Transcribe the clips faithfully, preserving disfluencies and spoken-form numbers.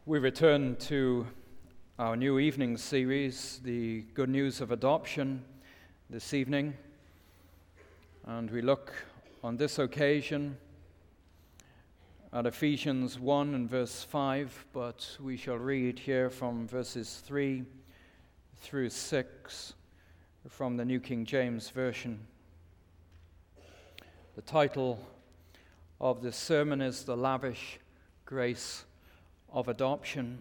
We return to our new evening series, The Good News of Adoption, this evening. And we look on this occasion at Ephesians one and verse five, but we shall read here from verses three through six from the New King James Version. The title of this sermon is The Lavish Grace of Adoption.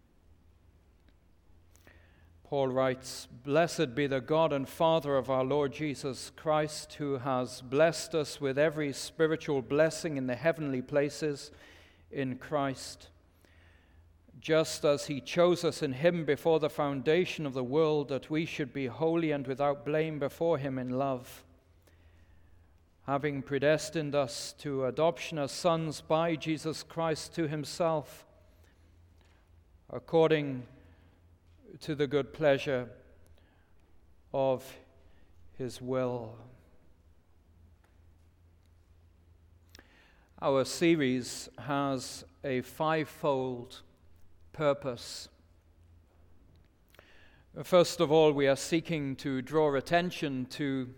Paul writes, "Blessed be the God and Father of our Lord Jesus Christ, who has blessed us with every spiritual blessing in the heavenly places in Christ, just as he chose us in him before the foundation of the world, that we should be holy and without blame before him in love, having predestined us to adoption as sons by Jesus Christ to himself, according to the good pleasure of his will." Our series has a fivefold purpose. First of all, we are seeking to draw attention to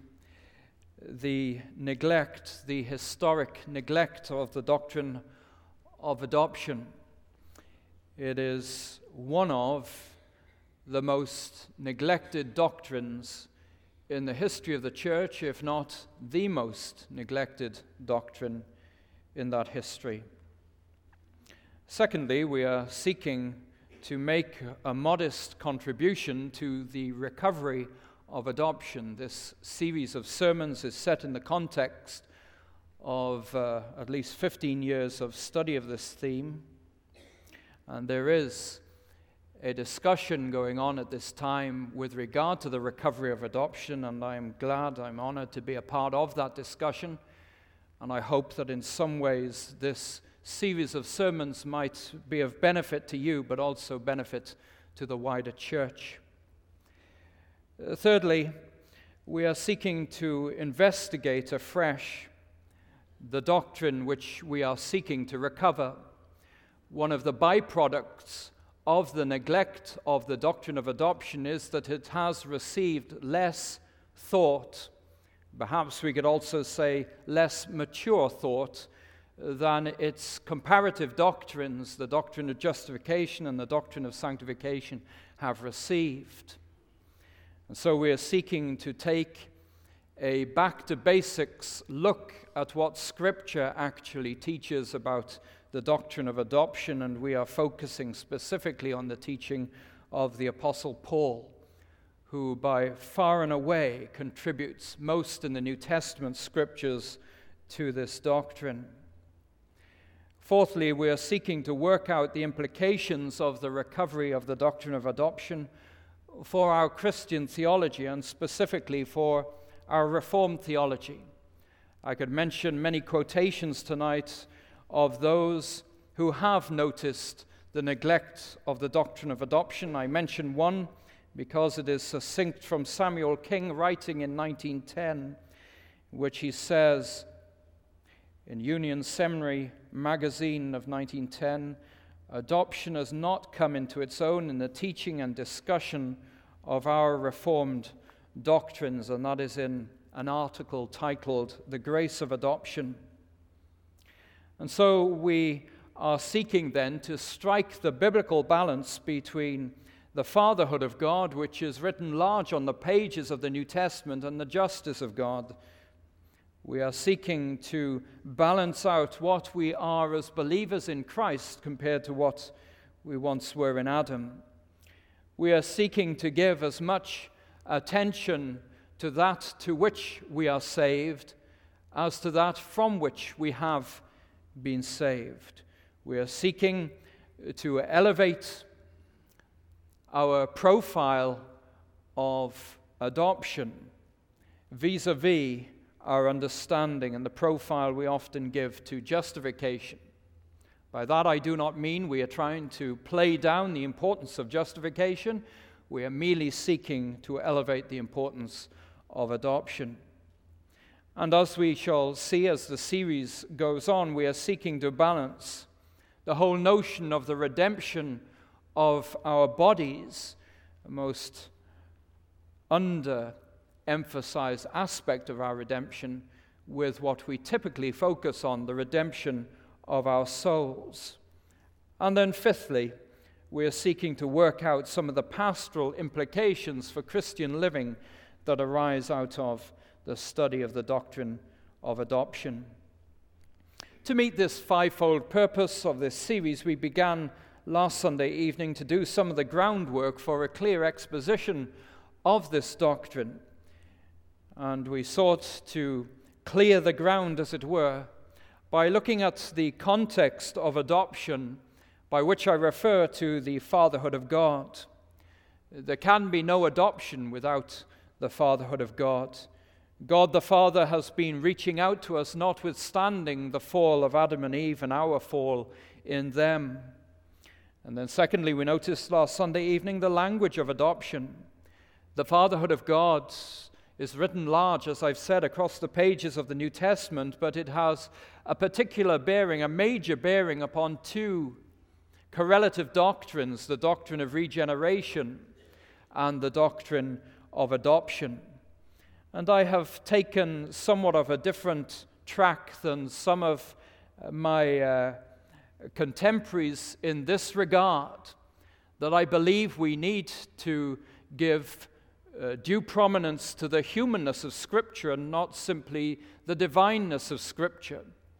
the neglect, the historic neglect of the doctrine of adoption. It is one of the most neglected doctrines in the history of the church, if not the most neglected doctrine in that history. Secondly, we are seeking to make a modest contribution to the recovery of adoption. This series of sermons is set in the context of uh, at least fifteen years of study of this theme. And there is a discussion going on at this time with regard to the recovery of adoption, and I'm glad, I'm honored to be a part of that discussion. And I hope that in some ways this series of sermons might be of benefit to you, but also benefit to the wider church. Uh, thirdly, we are seeking to investigate afresh the doctrine which we are seeking to recover. One of the byproducts of the neglect of the doctrine of adoption is that it has received less thought, perhaps we could also say less mature thought, than its comparative doctrines, the doctrine of justification and the doctrine of sanctification, have received. And so we are seeking to take a back-to-basics look at what Scripture actually teaches about the doctrine of adoption, and we are focusing specifically on the teaching of the Apostle Paul, who by far and away contributes most in the New Testament Scriptures to this doctrine. Fourthly, we are seeking to work out the implications of the recovery of the doctrine of adoption for our Christian theology, and specifically for our Reformed theology. I could mention many quotations tonight of those who have noticed the neglect of the doctrine of adoption. I mention one because it is succinct from Samuel King, writing in nineteen ten, which he says in Union Seminary magazine of nineteen ten, "Adoption has not come into its own in the teaching and discussion of our Reformed doctrines," and that is in an article titled "The Grace of Adoption." And so we are seeking then to strike the biblical balance between the fatherhood of God, which is written large on the pages of the New Testament, and the justice of God. We are seeking to balance out what we are as believers in Christ compared to what we once were in Adam. We are seeking to give as much attention to that to which we are saved as to that from which we have been saved. We are seeking to elevate our profile of adoption vis-a-vis our understanding and the profile we often give to justification. By that I do not mean we are trying to play down the importance of justification. We are merely seeking to elevate the importance of adoption. And as we shall see as the series goes on, we are seeking to balance The whole notion of the redemption of our bodies, the most under-emphasized aspect of our redemption, with what we typically focus on, the redemption of our souls. And then fifthly, we are seeking to work out some of the pastoral implications for Christian living that arise out of the study of the doctrine of adoption. To meet this fivefold purpose of this series, we began last Sunday evening to do some of the groundwork for a clear exposition of this doctrine. And we sought to clear the ground, as it were, by looking at the context of adoption, by which I refer to the fatherhood of God. There can be no adoption without the fatherhood of God. God the Father has been reaching out to us, notwithstanding the fall of Adam and Eve and our fall in them. And then secondly, we noticed last Sunday evening the language of adoption. The fatherhood of God is written large, as I've said, across the pages of the New Testament, but it has a particular bearing, a major bearing upon two correlative doctrines, the doctrine of regeneration and the doctrine of adoption. And I have taken somewhat of a different track than some of my uh, contemporaries in this regard, that I believe we need to give uh, due prominence to the humanness of Scripture and not simply the divineness of Scripture.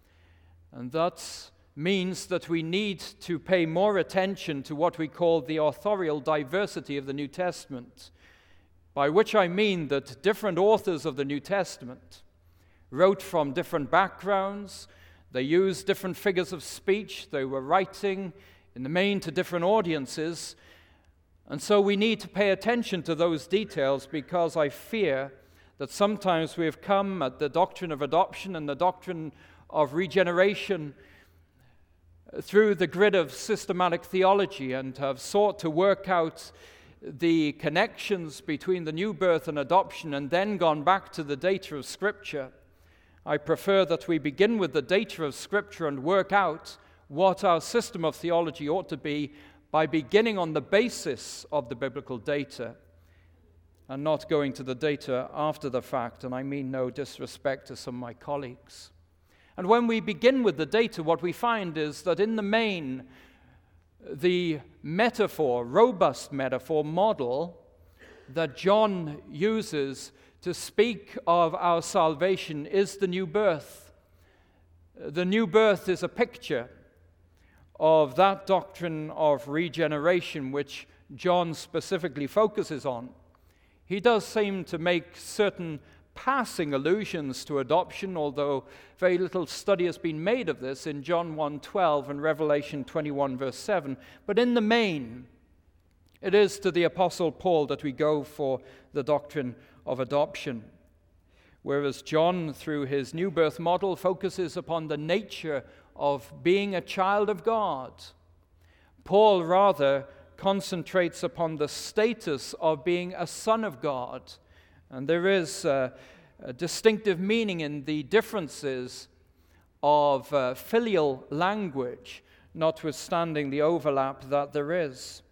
And that means that we need to pay more attention to what we call the authorial diversity of the New Testament, by which I mean that different authors of the New Testament wrote from different backgrounds, they used different figures of speech, they were writing in the main to different audiences, and so we need to pay attention to those details, because I fear that sometimes we have come at the doctrine of adoption and the doctrine of regeneration through the grid of systematic theology and have sought to work out the connections between the new birth and adoption and then gone back to the data of Scripture. I prefer that we begin with the data of Scripture and work out what our system of theology ought to be by beginning on the basis of the biblical data and not going to the data after the fact, and I mean no disrespect to some of my colleagues. And when we begin with the data, what we find is that in the main, the metaphor, robust metaphor model that John uses to speak of our salvation is the new birth. The new birth is a picture of that doctrine of regeneration which John specifically focuses on. He does seem to make certain passing allusions to adoption, although very little study has been made of this in John one twelve and Revelation twenty-one verse seven. But in the main, it is to the Apostle Paul that we go for the doctrine of adoption, whereas John, through his new birth model, focuses upon the nature of being a child of God. Paul rather concentrates upon the status of being a son of God. And there is uh, a distinctive meaning in the differences of uh, filial language, notwithstanding the overlap that there is.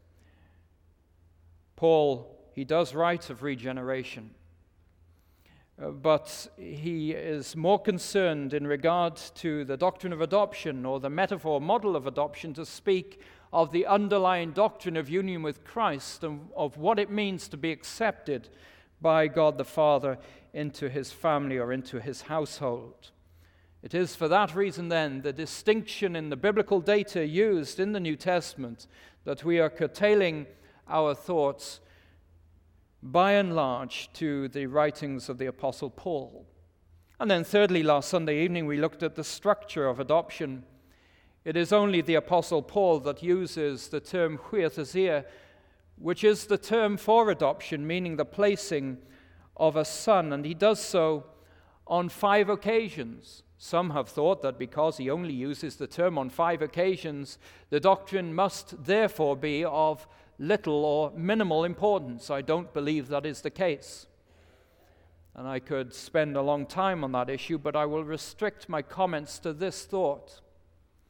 Paul, he does write of regeneration, uh, but he is more concerned in regard to the doctrine of adoption or the metaphor model of adoption to speak of the underlying doctrine of union with Christ and of what it means to be accepted by God the Father into his family or into his household. It is for that reason then the distinction in the biblical data used in the New Testament that we are curtailing our thoughts by and large to the writings of the Apostle Paul. And then thirdly, last Sunday evening we looked at the structure of adoption. It is only the Apostle Paul that uses the term huiothesia, which is the term for adoption, meaning the placing of a son, and he does so on five occasions. Some have thought that because he only uses the term on five occasions, the doctrine must therefore be of little or minimal importance. I don't believe that is the case. And I could spend a long time on that issue, but I will restrict my comments to this thought.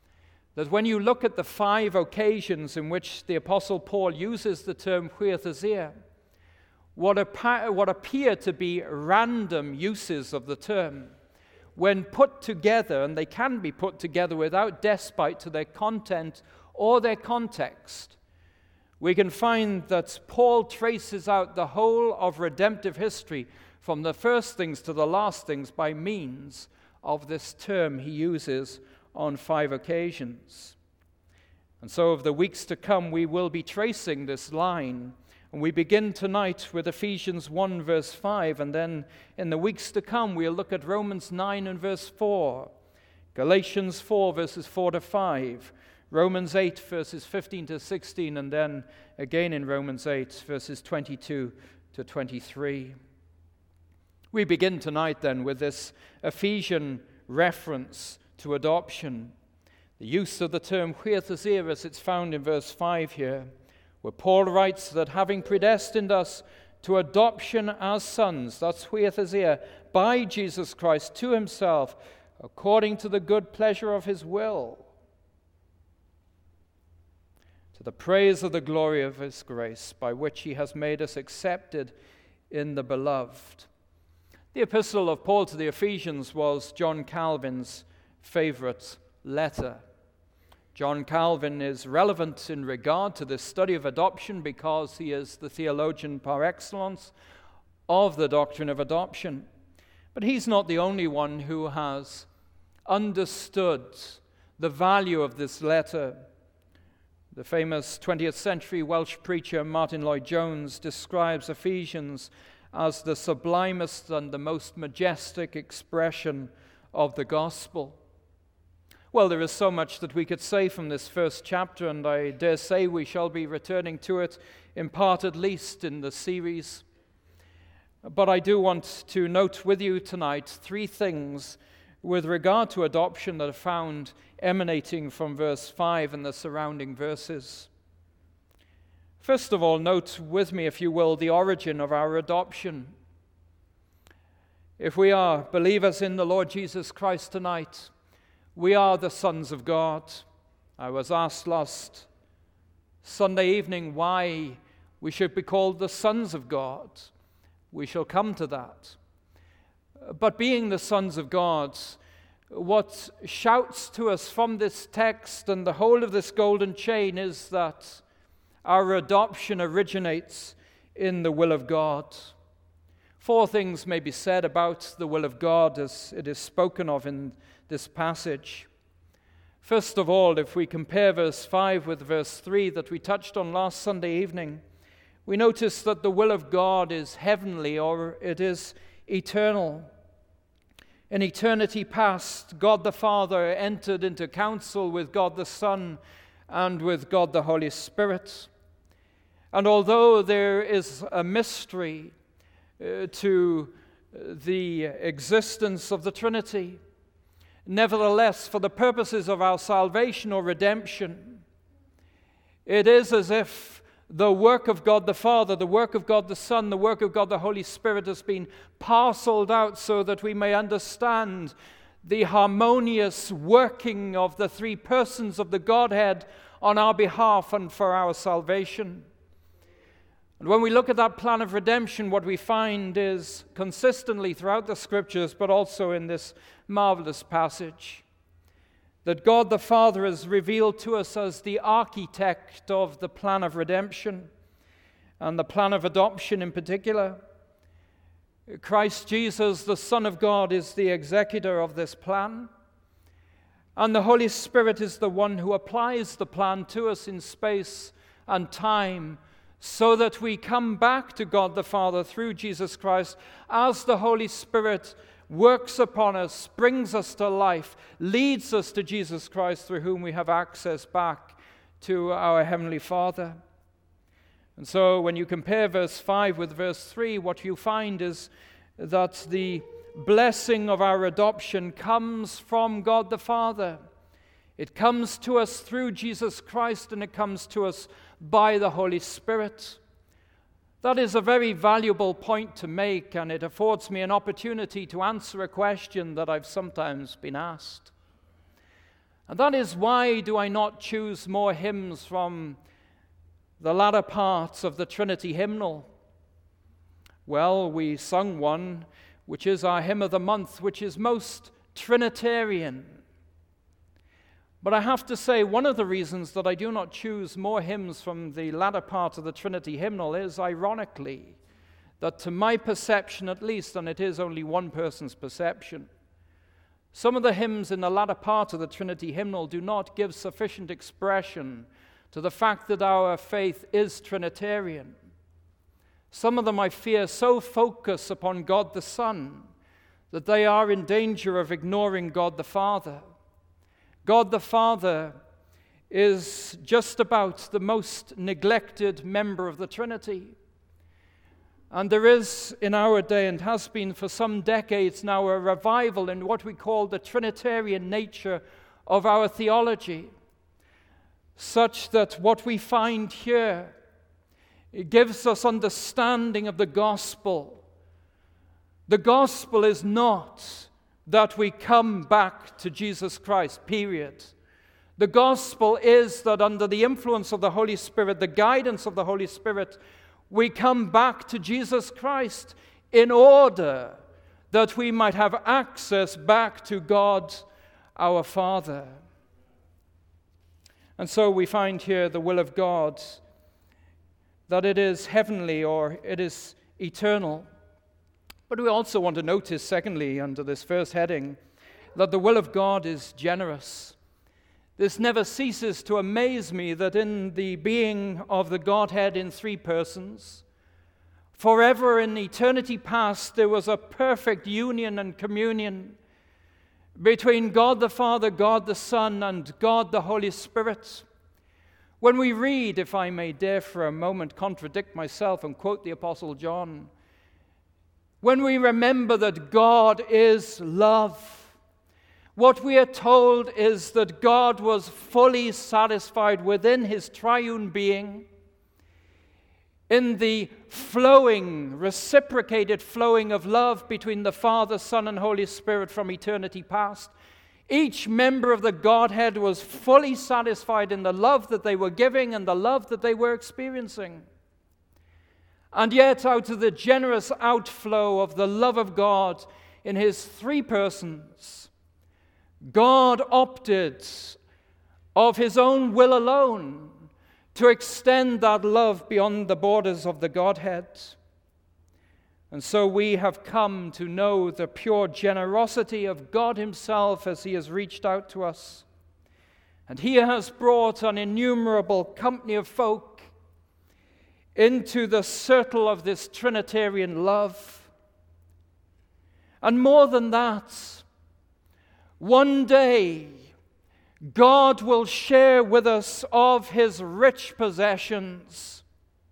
that when you look at the five occasions in which the Apostle Paul uses the term huiothesia, what, appa- what appear to be random uses of the term, when put together, and they can be put together without despite to their content or their context, we can find that Paul traces out the whole of redemptive history from the first things to the last things by means of this term he uses on five occasions. And so over the weeks to come, we will be tracing this line. And we begin tonight with Ephesians one, verse five, and then in the weeks to come, we'll look at Romans nine and verse four, Galatians four, verses four to five, Romans eight, verses fifteen to sixteen, and then again in Romans eight, verses twenty-two to twenty-three. We begin tonight then with this Ephesian reference to adoption. The use of the term huiothesia as it's found in verse five here, where Paul writes that having predestined us to adoption as sons, that's huiothesia, by Jesus Christ to himself, according to the good pleasure of his will, to the praise of the glory of his grace, by which he has made us accepted in the beloved. The epistle of Paul to the Ephesians was John Calvin's favorite letter. John Calvin is relevant in regard to this study of adoption because he is the theologian par excellence of the doctrine of adoption. But he's not the only one who has understood the value of this letter. The famous twentieth century Welsh preacher Martin Lloyd-Jones describes Ephesians as the sublimest and the most majestic expression of the gospel. Well, there is so much that we could say from this first chapter, and I dare say we shall be returning to it, in part at least, in the series. But I do want to note with you tonight three things with regard to adoption that are found emanating from verse five and the surrounding verses. First of all, note with me, if you will, the origin of our adoption. If we are believers in the Lord Jesus Christ tonight, we are the sons of God. I was asked last Sunday evening why we should be called the sons of God. We shall come to that. But being the sons of God, what shouts to us from this text and the whole of this golden chain is that our adoption originates in the will of God. Four things may be said about the will of God as it is spoken of in this passage. First of all, if we compare verse five with verse three that we touched on last Sunday evening, we notice that the will of God is heavenly, or it is eternal. In eternity past, God the Father entered into counsel with God the Son and with God the Holy Spirit. And although there is a mystery uh, to the existence of the Trinity, nevertheless, for the purposes of our salvation or redemption, it is as if the work of God the Father, the work of God the Son, the work of God the Holy Spirit has been parceled out so that we may understand the harmonious working of the three persons of the Godhead on our behalf and for our salvation. And when we look at that plan of redemption, what we find is consistently throughout the Scriptures, but also in this marvelous passage, that God the Father is revealed to us as the architect of the plan of redemption and the plan of adoption in particular. Christ Jesus, the Son of God, is the executor of this plan, and the Holy Spirit is the one who applies the plan to us in space and time, so that we come back to God the Father through Jesus Christ as the Holy Spirit works upon us, brings us to life, leads us to Jesus Christ, through whom we have access back to our Heavenly Father. And so when you compare verse five with verse three, what you find is that the blessing of our adoption comes from God the Father. It comes to us through Jesus Christ, and it comes to us by the Holy Spirit. That is a very valuable point to make, and it affords me an opportunity to answer a question that I've sometimes been asked. And that is why do I not choose more hymns from the latter parts of the Trinity hymnal? Well, we sung one, which is our hymn of the month, which is most Trinitarian. But I have to say, one of the reasons that I do not choose more hymns from the latter part of the Trinity hymnal is, ironically, that to my perception at least, and it is only one person's perception, some of the hymns in the latter part of the Trinity hymnal do not give sufficient expression to the fact that our faith is Trinitarian. Some of them, I fear, so focus upon God the Son that they are in danger of ignoring God the Father. God the Father is just about the most neglected member of the Trinity. And there is in our day, and has been for some decades now, a revival in what we call the Trinitarian nature of our theology, such that what we find here, it gives us understanding of the gospel. The gospel is not that we come back to Jesus Christ, period. The gospel is that under the influence of the Holy Spirit, the guidance of the Holy Spirit, we come back to Jesus Christ in order that we might have access back to God our Father. And so we find here the will of God, that it is heavenly or it is eternal. But we also want to notice, secondly, under this first heading, that the will of God is generous. This never ceases to amaze me that in the being of the Godhead in three persons, forever in eternity past, there was a perfect union and communion between God the Father, God the Son, and God the Holy Spirit. When we read, if I may dare for a moment contradict myself and quote the Apostle John, when we remember that God is love, what we are told is that God was fully satisfied within his triune being in the flowing, reciprocated flowing of love between the Father, Son, and Holy Spirit from eternity past. Each member of the Godhead was fully satisfied in the love that they were giving and the love that they were experiencing. And yet, out of the generous outflow of the love of God in his three persons, God opted of his own will alone to extend that love beyond the borders of the Godhead. And so we have come to know the pure generosity of God himself as he has reached out to us. And he has brought an innumerable company of folk into the circle of this Trinitarian love. And more than that, one day, God will share with us of his rich possessions,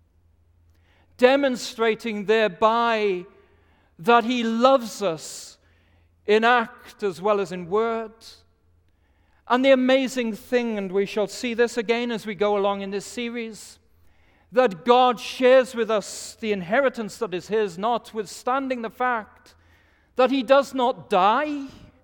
demonstrating thereby that he loves us in act as well as in word. And the amazing thing, and we shall see this again as we go along in this series, that God shares with us the inheritance that is his, notwithstanding the fact that he does not die.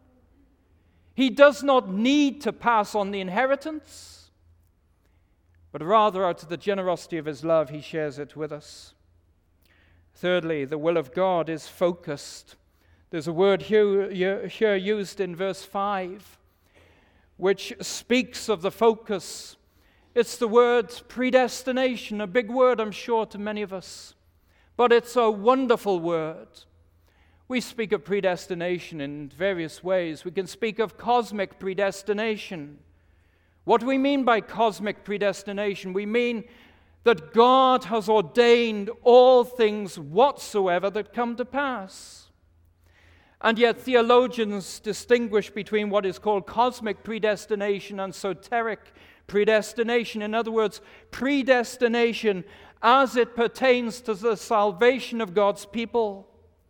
He does not need to pass on the inheritance, but rather out of the generosity of his love, he shares it with us. Thirdly, the will of God is focused. There's a word here, here used in verse five, which speaks of the focus. It's the word predestination, a big word, I'm sure, to many of us, but it's a wonderful word. We speak of predestination in various ways. We can speak of cosmic predestination. What do we mean by cosmic predestination? We mean that God has ordained all things whatsoever that come to pass. And yet theologians distinguish between what is called cosmic predestination and soteric predestination. In other words, predestination as it pertains to the salvation of God's people.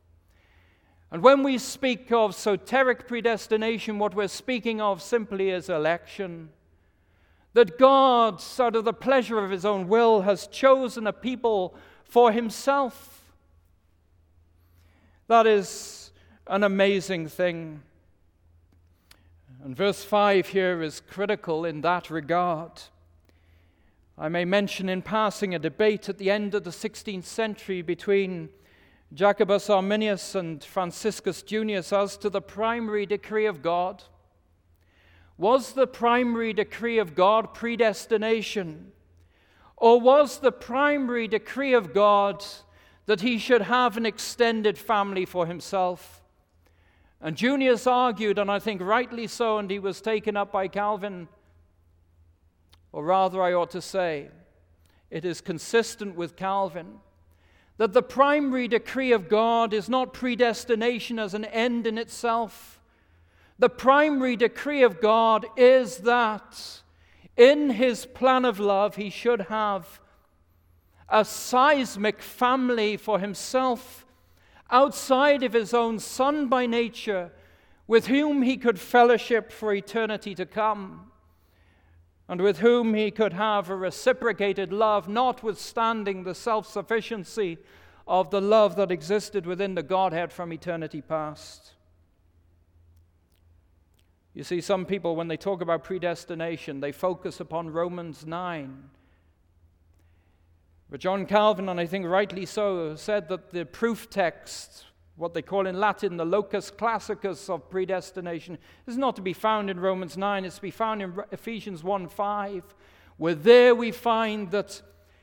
And when we speak of soteric predestination, what we're speaking of simply is election. That God, out of the pleasure of his own will, has chosen a people for himself. That is an amazing thing. And verse five here is critical in that regard. I may mention in passing a debate at the end of the sixteenth century between Jacobus Arminius and Franciscus Junius as to the primary decree of God. Was the primary decree of God predestination? Or was the primary decree of God that he should have an extended family for himself? And Junius argued, and I think rightly so, and he was taken up by Calvin, or rather I ought to say, it is consistent with Calvin, that the primary decree of God is not predestination as an end in itself. The primary decree of God is that in his plan of love he should have a seismic family for himself outside of his own Son by nature, with whom he could fellowship for eternity to come, and with whom he could have a reciprocated love, notwithstanding the self-sufficiency of the love that existed within the Godhead from eternity past. You see, some people, when they talk about predestination, they focus upon Romans nine. But John Calvin, and I think rightly so, said that the proof text, what they call in Latin the locus classicus of predestination, is not to be found in Romans nine, it's to be found in Ephesians one five, where there we find that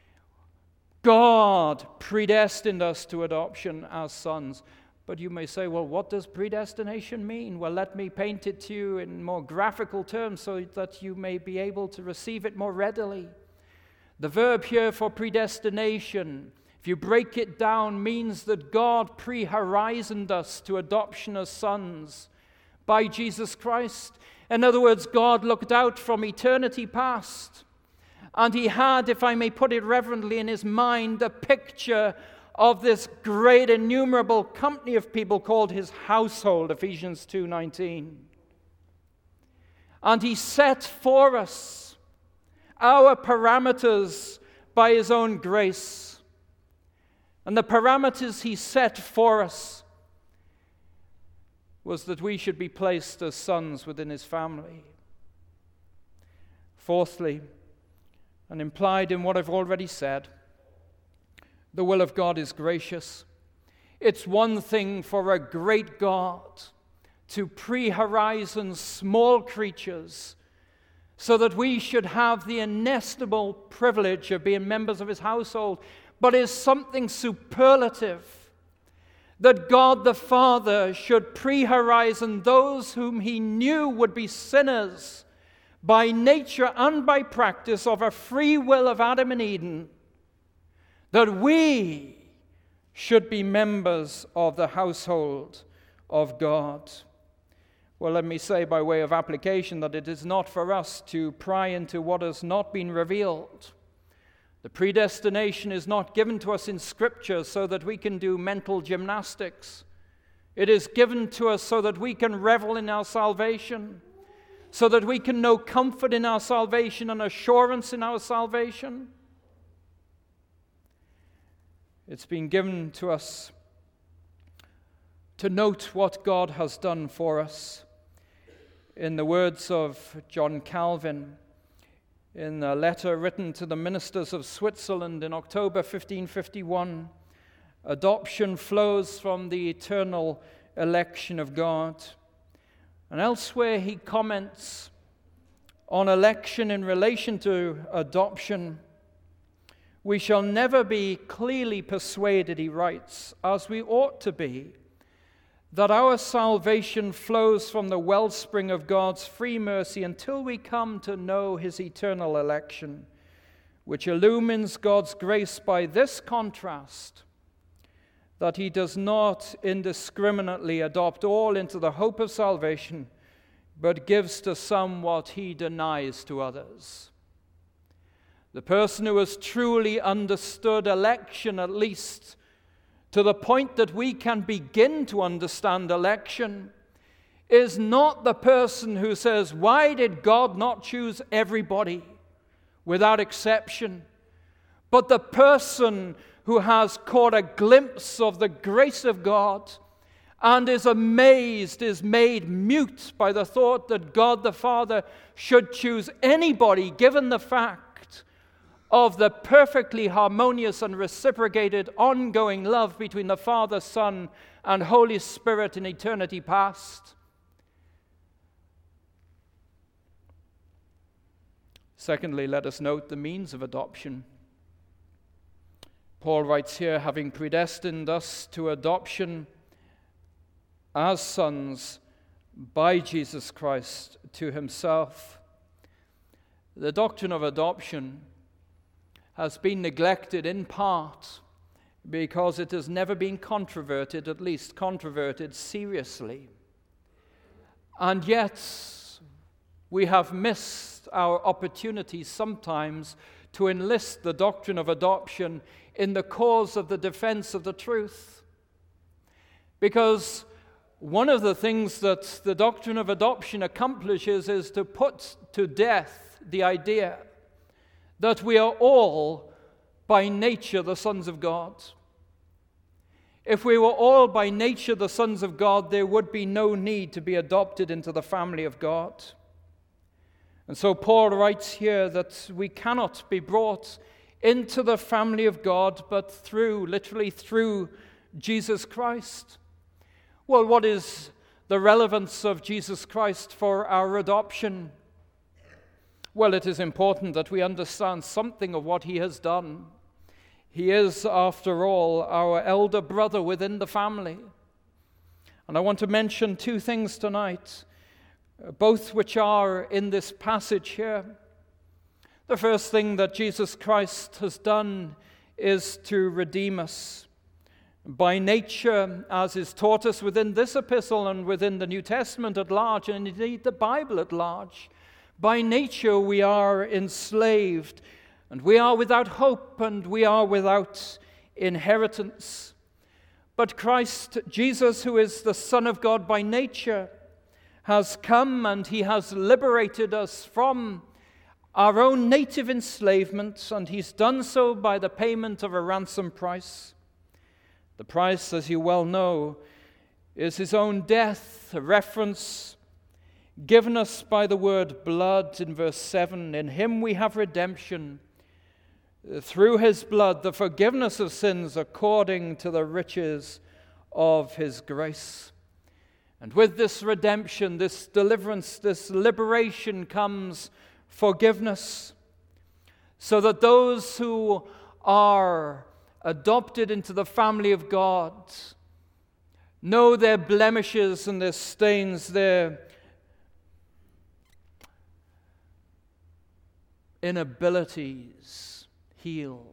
God predestined us to adoption as sons. But you may say, well, what does predestination mean? Well, let me paint it to you in more graphical terms so that you may be able to receive it more readily. The verb here for predestination, if you break it down, means that God pre-horizoned us to adoption as sons by Jesus Christ. In other words, God looked out from eternity past, and he had, if I may put it reverently, in his mind a picture of this great innumerable company of people called his household, Ephesians two nineteen. And he set for us our parameters by his own grace. And the parameters he set for us was that we should be placed as sons within his family. Fourthly, and implied in what I've already said, the will of God is gracious. It's one thing for a great God to pre-horizon small creatures so that we should have the inestimable privilege of being members of his household, but is something superlative that God the Father should pre-horizon those whom he knew would be sinners by nature and by practice of a free will of Adam and Eden, that we should be members of the household of God. Well, let me say by way of application that it is not for us to pry into what has not been revealed. The predestination is not given to us in Scripture so that we can do mental gymnastics. It is given to us so that we can revel in our salvation, so that we can know comfort in our salvation and assurance in our salvation. It's been given to us to note what God has done for us. In the words of John Calvin, in a letter written to the ministers of Switzerland in October fifteen fifty-one, adoption flows from the eternal election of God. And elsewhere he comments on election in relation to adoption. We shall never be clearly persuaded, he writes, as we ought to be, that our salvation flows from the wellspring of God's free mercy until we come to know his eternal election, which illumines God's grace by this contrast, that he does not indiscriminately adopt all into the hope of salvation, but gives to some what he denies to others. The person who has truly understood election, at least to the point that we can begin to understand election, is not the person who says, why did God not choose everybody without exception? But the person who has caught a glimpse of the grace of God and is amazed, is made mute by the thought that God the Father should choose anybody, given the fact of the perfectly harmonious and reciprocated ongoing love between the Father, Son, and Holy Spirit in eternity past. Secondly, let us note the means of adoption. Paul writes here, having predestined us to adoption as sons by Jesus Christ to himself. The doctrine of adoption has been neglected in part because it has never been controverted, at least controverted seriously. And yet, we have missed our opportunities sometimes to enlist the doctrine of adoption in the cause of the defense of the truth. Because one of the things that the doctrine of adoption accomplishes is to put to death the idea that we are all by nature the sons of God. If we were all by nature the sons of God, there would be no need to be adopted into the family of God. And so Paul writes here that we cannot be brought into the family of God but through, literally through Jesus Christ. Well, what is the relevance of Jesus Christ for our adoption? Well, it is important that we understand something of what he has done. He is, after all, our elder brother within the family. And I want to mention two things tonight, both which are in this passage here. The first thing that Jesus Christ has done is to redeem us. By nature, as is taught us within this epistle and within the New Testament at large, and indeed the Bible at large, by nature we are enslaved, and we are without hope, and we are without inheritance. But Christ Jesus, who is the Son of God by nature, has come and he has liberated us from our own native enslavement, and he's done so by the payment of a ransom price. The price, as you well know, is his own death, a reference given us by the word blood in verse seven. In him we have redemption, through his blood, the forgiveness of sins according to the riches of his grace. And with this redemption, this deliverance, this liberation comes forgiveness, so that those who are adopted into the family of God know their blemishes and their stains, their inabilities healed.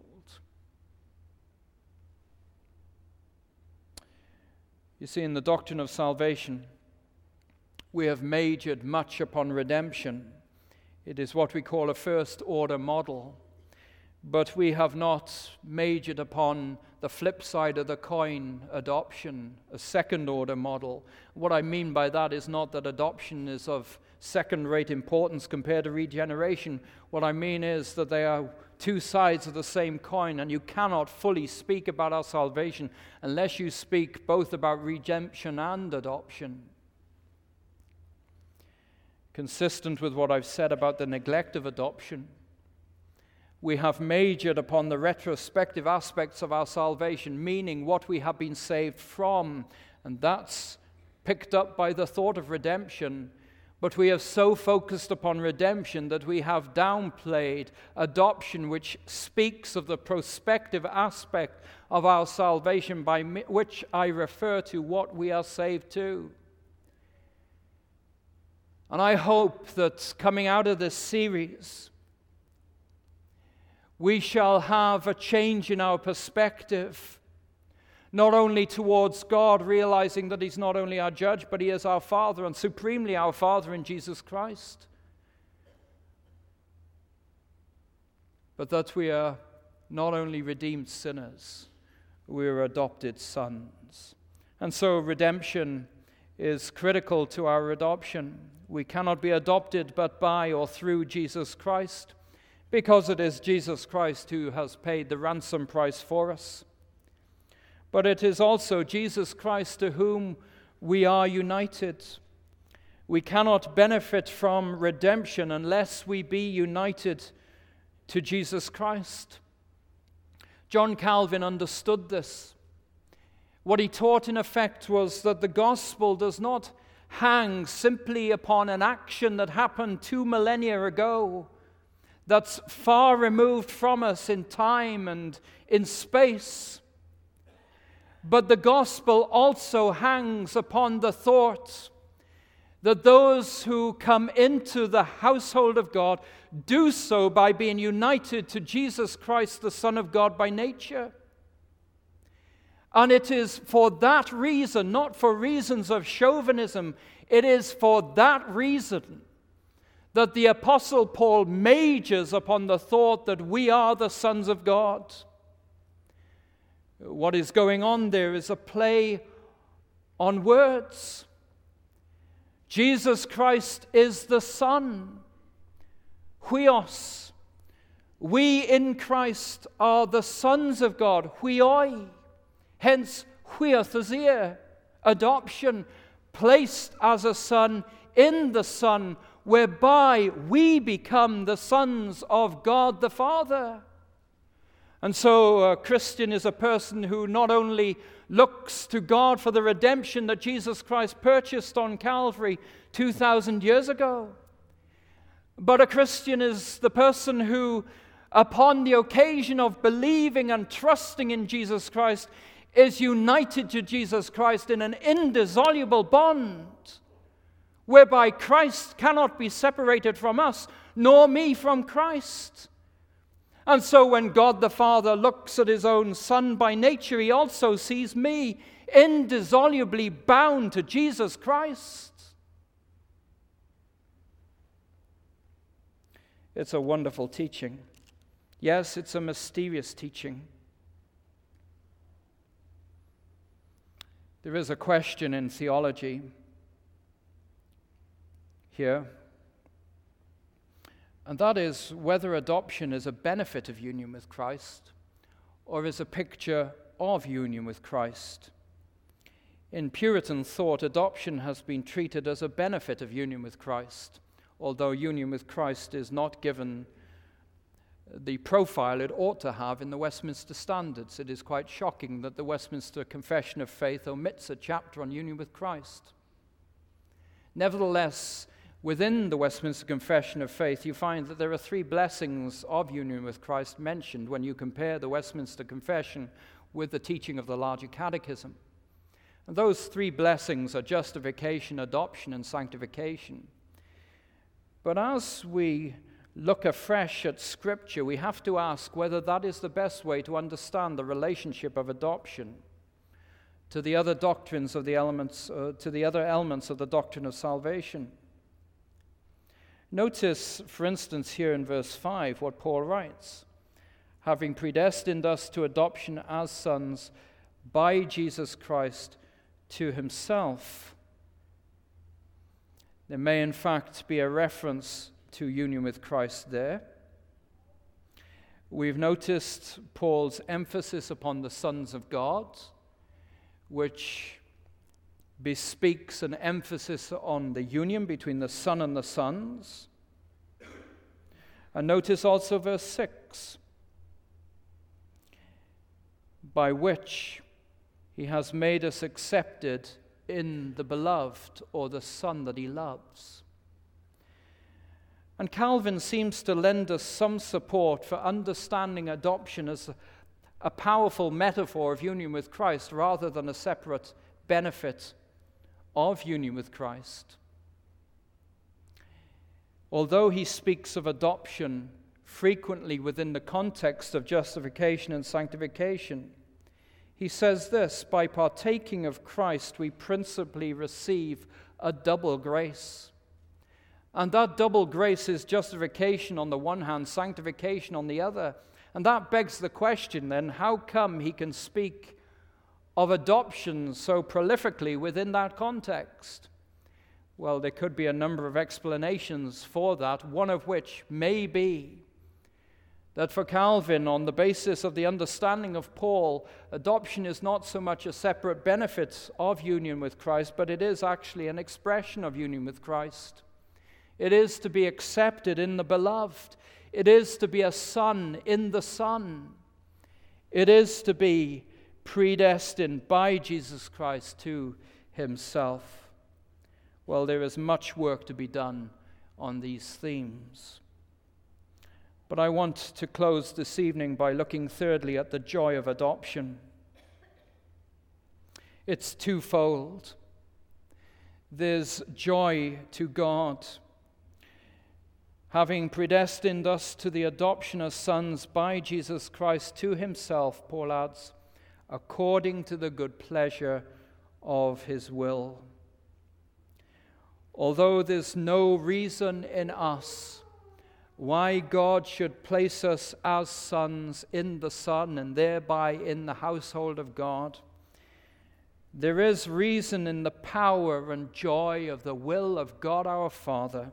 You see, in the doctrine of salvation, we have majored much upon redemption. It is what we call a first-order model. But we have not majored upon the flip side of the coin, adoption, a second-order model. What I mean by that is not that adoption is of second-rate importance compared to regeneration. What I mean is that they are two sides of the same coin, and you cannot fully speak about our salvation unless you speak both about redemption and adoption. Consistent with what I've said about the neglect of adoption, we have majored upon the retrospective aspects of our salvation, meaning what we have been saved from, and that's picked up by the thought of redemption. But we have so focused upon redemption that we have downplayed adoption, which speaks of the prospective aspect of our salvation, by which I refer to what we are saved to. And I hope that coming out of this series, we shall have a change in our perspective, not only towards God, realizing that he's not only our judge, but he is our Father, and supremely our Father in Jesus Christ. But that we are not only redeemed sinners, we are adopted sons. And so redemption is critical to our adoption. We cannot be adopted but by or through Jesus Christ, because it is Jesus Christ who has paid the ransom price for us. But it is also Jesus Christ to whom we are united. We cannot benefit from redemption unless we be united to Jesus Christ. John Calvin understood this. What he taught, in effect, was that the gospel does not hang simply upon an action that happened two millennia ago, that's far removed from us in time and in space. But the gospel also hangs upon the thought that those who come into the household of God do so by being united to Jesus Christ, the Son of God by nature. And it is for that reason, not for reasons of chauvinism, it is for that reason that the Apostle Paul majors upon the thought that we are the sons of God. What is going on there is a play on words. Jesus Christ is the Son, huios. We in Christ are the sons of God, huioi. Hence, huiothesia, adoption, placed as a son in the Son, whereby we become the sons of God the Father. And so a Christian is a person who not only looks to God for the redemption that Jesus Christ purchased on Calvary two thousand years ago, but a Christian is the person who, upon the occasion of believing and trusting in Jesus Christ, is united to Jesus Christ in an indissoluble bond, whereby Christ cannot be separated from us, nor me from Christ. And so when God the Father looks at his own Son by nature, he also sees me indissolubly bound to Jesus Christ. It's a wonderful teaching. Yes, it's a mysterious teaching. There is a question in theology here, and that is whether adoption is a benefit of union with Christ or is a picture of union with Christ. In Puritan thought, adoption has been treated as a benefit of union with Christ, although union with Christ is not given the profile it ought to have in the Westminster Standards. It is quite shocking that the Westminster Confession of Faith omits a chapter on union with Christ. Nevertheless, within the Westminster Confession of Faith, you find that there are three blessings of union with Christ mentioned when you compare the Westminster Confession with the teaching of the larger catechism. And those three blessings are justification, adoption, and sanctification. But as we look afresh at Scripture, we have to ask whether that is the best way to understand the relationship of adoption to the other doctrines of the elements, uh, to the other elements of the doctrine of salvation. Notice, for instance, here in verse five, what Paul writes. Having predestined us to adoption as sons by Jesus Christ to himself. There may, in fact, be a reference to union with Christ there. We've noticed Paul's emphasis upon the sons of God, which bespeaks an emphasis on the union between the Son and the sons. And notice also verse six, by which he has made us accepted in the beloved, or the Son that he loves. And Calvin seems to lend us some support for understanding adoption as a, a powerful metaphor of union with Christ rather than a separate benefit of union with Christ. Although he speaks of adoption frequently within the context of justification and sanctification, he says this: by partaking of Christ, we principally receive a double grace. And that double grace is justification on the one hand, sanctification on the other. And that begs the question then, how come he can speak of adoption so prolifically within that context? Well, there could be a number of explanations for that, one of which may be That for Calvin, on the basis of the understanding of Paul, adoption is not so much a separate benefit of union with Christ, but it is actually an expression of union with Christ. It is to be accepted in the beloved. It is to be a son in the Son. It is to be predestined by Jesus Christ to himself. Well, there is much work to be done on these themes. But I want to close this evening by looking thirdly at the joy of adoption. It's twofold. There's joy to God, having predestined us to the adoption as sons by Jesus Christ to himself, Paul adds, according to the good pleasure of his will. Although there's no reason in us why God should place us as sons in the Son and thereby in the household of God, there is reason in the power and joy of the will of God our Father.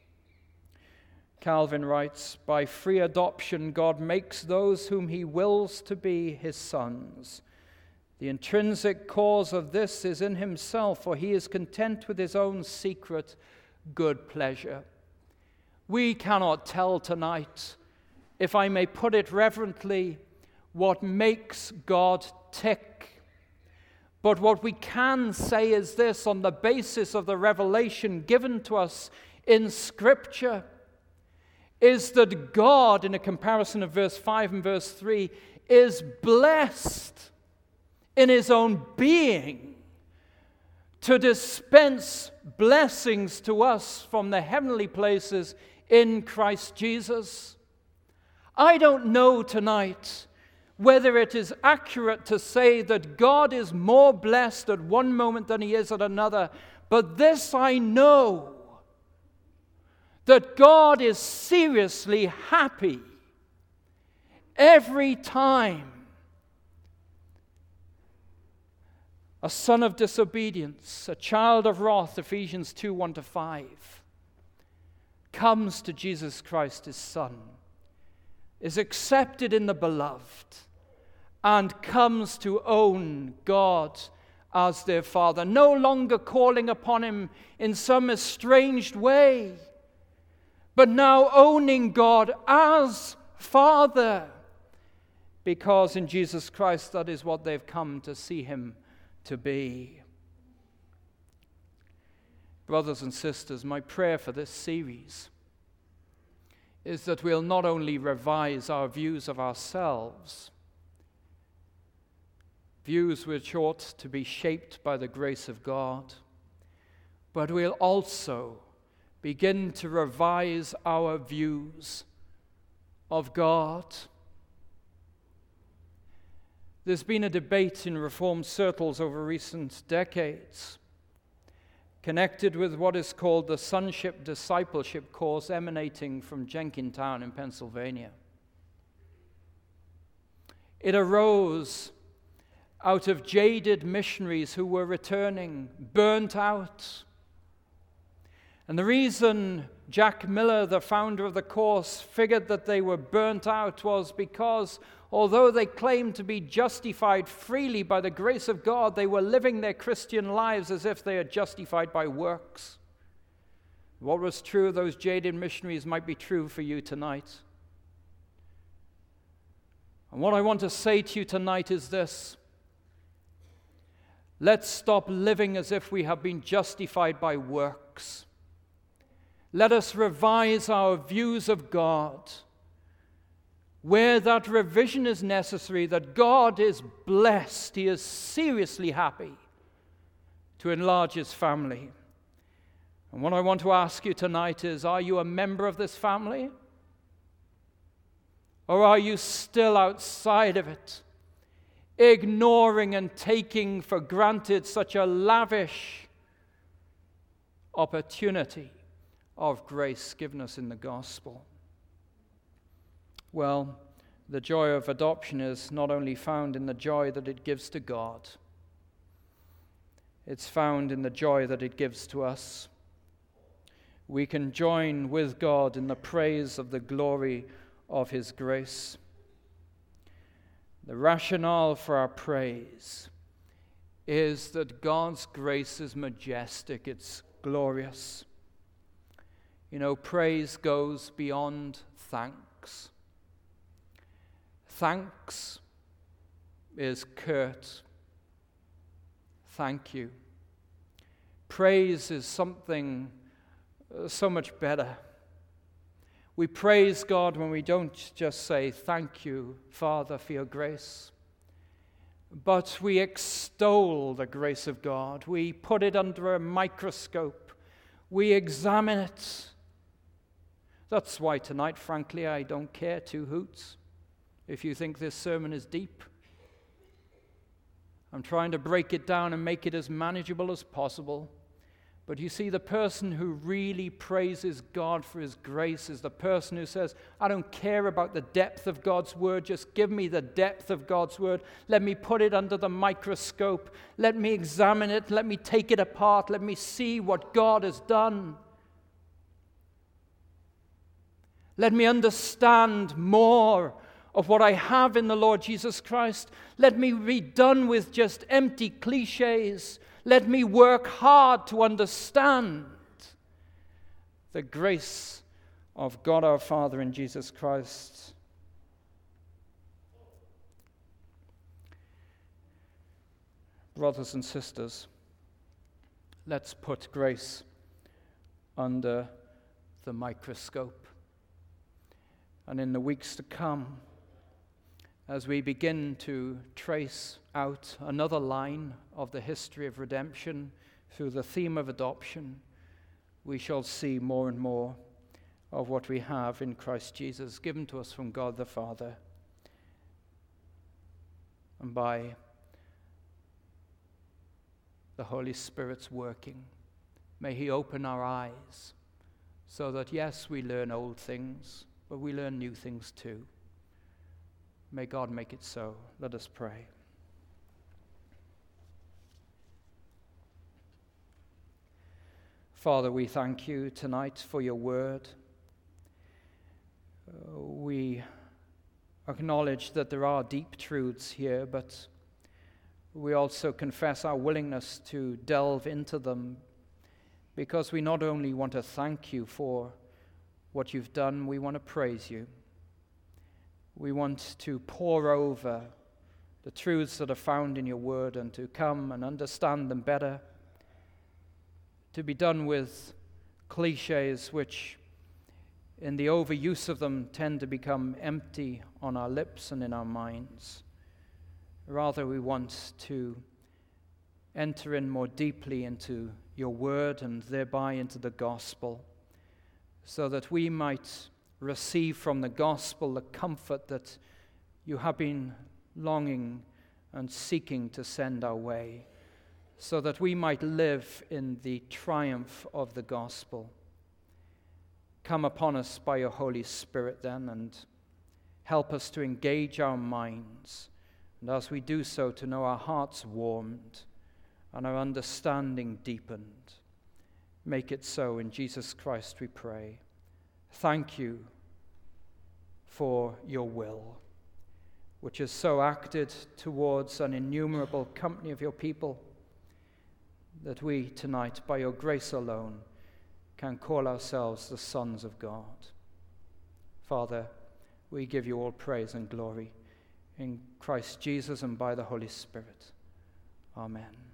Calvin writes, by free adoption God makes those whom he wills to be his sons. The intrinsic cause of this is in himself, for he is content with his own secret good pleasure. We cannot tell tonight, if I may put it reverently, what makes God tick. But what we can say is this, on the basis of the revelation given to us in Scripture, is that God, in a comparison of verse five and verse three, is blessed in his own being to dispense blessings to us from the heavenly places in Christ Jesus. I don't know tonight whether it is accurate to say that God is more blessed at one moment than he is at another, but this I know, that God is seriously happy every time a son of disobedience, a child of wrath, Ephesians two, one to five, comes to Jesus Christ, his Son, is accepted in the beloved, and comes to own God as their Father, no longer calling upon him in some estranged way, but now owning God as Father, because in Jesus Christ that is what they've come to see him to be. Brothers and sisters, my prayer for this series is that we'll not only revise our views of ourselves, views which ought to be shaped by the grace of God, but we'll also begin to revise our views of God. There's been a debate in Reformed circles over recent decades connected with what is called the Sonship Discipleship course emanating from Jenkintown in Pennsylvania. It arose out of jaded missionaries who were returning, burnt out. And the reason Jack Miller, the founder of the course, figured that they were burnt out was because although they claimed to be justified freely by the grace of God, they were living their Christian lives as if they are justified by works. What was true of those jaded missionaries might be true for you tonight. And what I want to say to you tonight is this: let's stop living as if we have been justified by works. Let us revise our views of God, where that revision is necessary, that God is blessed, he is seriously happy to enlarge his family. And what I want to ask you tonight is, are you a member of this family? Or are you still outside of it, ignoring and taking for granted such a lavish opportunity of grace given us in the gospel? Well, the joy of adoption is not only found in the joy that it gives to God, it's found in the joy that it gives to us. We can join with God in the praise of the glory of his grace. The rationale for our praise is that God's grace is majestic, it's glorious. You know, praise goes beyond thanks. Thanks is curt. Thank you. Praise is something so much better. We praise God when we don't just say, thank you, Father, for your grace, but we extol the grace of God. We put it under a microscope. We examine it. That's why tonight, frankly, I don't care two hoots if you think this sermon is deep. I'm trying to break it down and make it as manageable as possible. But you see, the person who really praises God for his grace is the person who says, I don't care about the depth of God's word, just give me the depth of God's word. Let me put it under the microscope. Let me examine it. Let me take it apart. Let me see what God has done. Let me understand more of what I have in the Lord Jesus Christ. Let me be done with just empty cliches. Let me work hard to understand the grace of God our Father in Jesus Christ. Brothers and sisters, let's put grace under the microscope. And in the weeks to come, as we begin to trace out another line of the history of redemption through the theme of adoption, we shall see more and more of what we have in Christ Jesus, given to us from God the Father. And by the Holy Spirit's working, may he open our eyes so that, yes, we learn old things, but we learn new things too. May God make it so. Let us pray. Father, we thank you tonight for your word. Uh, we acknowledge that there are deep truths here, but we also confess our willingness to delve into them, because we not only want to thank you for what you've done, we want to praise you. We want to pore over the truths that are found in your word and to come and understand them better, to be done with cliches which, in the overuse of them, tend to become empty on our lips and in our minds. Rather, we want to enter in more deeply into your word and thereby into the gospel, so that we might receive from the gospel the comfort that you have been longing and seeking to send our way, so that we might live in the triumph of the gospel. Come upon us by your Holy Spirit then, and help us to engage our minds, and as we do so, to know our hearts warmed and our understanding deepened. Make it so. In Jesus Christ we pray. Thank you for your will, which has so acted towards an innumerable company of your people, that we tonight, by your grace alone, can call ourselves the sons of God. Father, we give you all praise and glory in Christ Jesus and by the Holy Spirit. Amen.